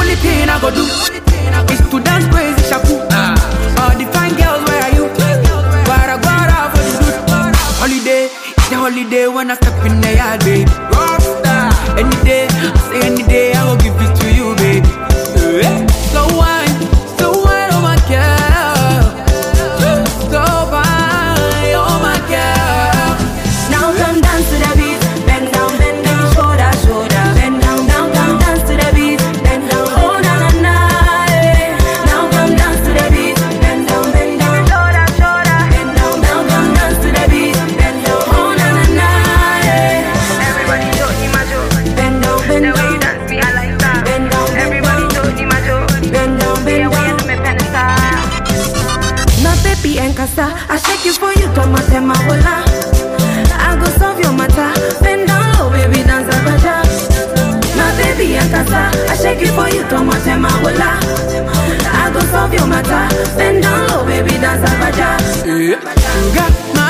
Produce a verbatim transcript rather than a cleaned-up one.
only thing I go do is to dance crazy shaku. All the fine girls, where are you? But I got out for the good. Holiday, it's a holiday when I step in the yard, baby. Rockstar. Any day, say any day, I will give it to you, baby. So wine, so wine, oh my girl. So wine, oh my girl. Now come dance to the beat, bend down, bend down, shoulder, shoulder, bend down, down, down, dance to the beat, bend down, oh na na na. eh. Now come dance to the beat, bend down, bend down, shoulder, shoulder, bend down, down, down, dance to the beat, bend down, oh na na na. eh. Everybody show him a joke. Bend down, bend The way down, you dance, me I like that. bend down, bend Everybody down, show him a joke. bend down, The bend way you down. do me pensa. My baby and casa, I shake you for you, tomate mahola. I go solve your matter, bend down low, baby, dance a baja. My baby and casa, I shake you for you, tomate mahola. I go solve your matter, bend down low, baby, dance a baja. You got my